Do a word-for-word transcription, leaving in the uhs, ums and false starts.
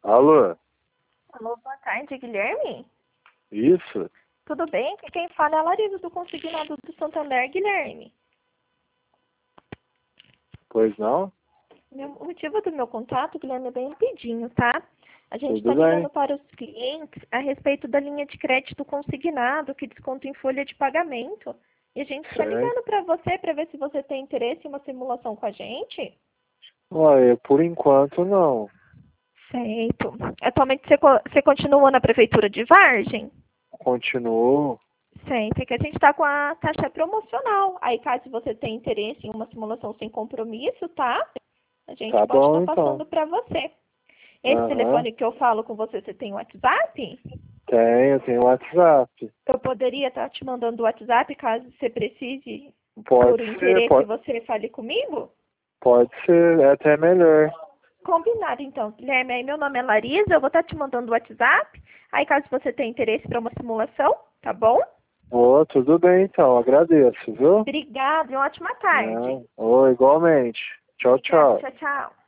Alô? Alô, boa tarde, Guilherme? Isso? Tudo bem? Quem fala é a Larissa do Consignado do Santander, Guilherme. Pois não? Meu- o motivo do meu contato, Guilherme, é bem rapidinho, tá? A gente Tudo está bem. ligando para os clientes a respeito da linha de crédito consignado, que desconta em folha de pagamento. E a gente está Certo. ligando para você para ver se você tem interesse em uma simulação com a gente. Olha, por enquanto não. Certo. Atualmente você, co- você continua na prefeitura de Vargem? Continuo. Sempre, que a gente está com a taxa promocional. Aí, caso você tenha interesse em uma simulação sem compromisso, tá? A gente Tá pode bom estar então. passando para você. Esse Aham. telefone que eu falo com você, você tem WhatsApp? Tenho, tenho WhatsApp. Eu poderia estar te mandando o WhatsApp caso você precise, Pode por ser, interesse, pode, você fale comigo? pode ser, é até melhor. Combinado, então, Guilherme. Aí, meu nome é Larissa, eu vou estar te mandando o WhatsApp. Aí, caso você tenha interesse para uma simulação, tá bom? Ô, tudo bem então, agradeço, viu? Obrigada e uma ótima tarde. Ah, ô, igualmente. Tchau, Obrigada, tchau. tchau, tchau.